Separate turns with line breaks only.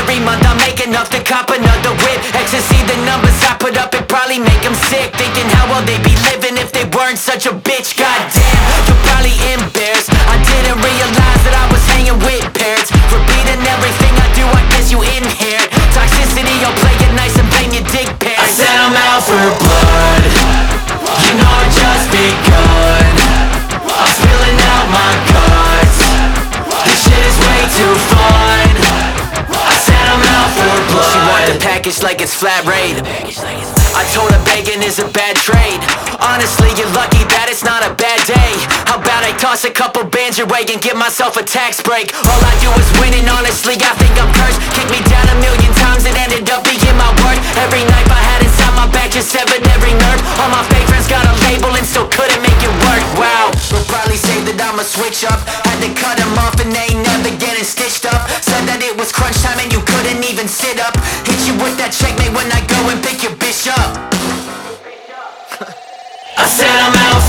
every month I make enough to cop another whip. Ecstasy, the numbers I put up, it probably make them sick. Thinking how well they be living if they weren't such a bitch. Goddamn, you're probably embarrassed. I didn't realize that I was hanging with parrots. Repeating everything I do, I guess you inherit toxicity. I'll play it nice and blame your dick parents. I said I'm out for blood, you know I just begun. I'm spilling out my guts, this shit is way too fun. I said I'm out for blood. She want the package like it's flat rate. I told her begging is a bad trade. Honestly, you're lucky that it's not a bad day. How about I toss a couple bands your way and give myself a tax break? All I do is win and honestly I think I'm cursed. Kick me down a million times, it ended up being my worth. Every knife I had inside my back just severed every nerve. All my fake friends got a label and still couldn't make it work. Wow, they'll probably say that I'ma switch up. Had to cut them off and they ain't never getting stitched up. Said that it was crunch time and you couldn't even sit up. Hit you with that checkmate when I go and pick your bitch up. I said I'm out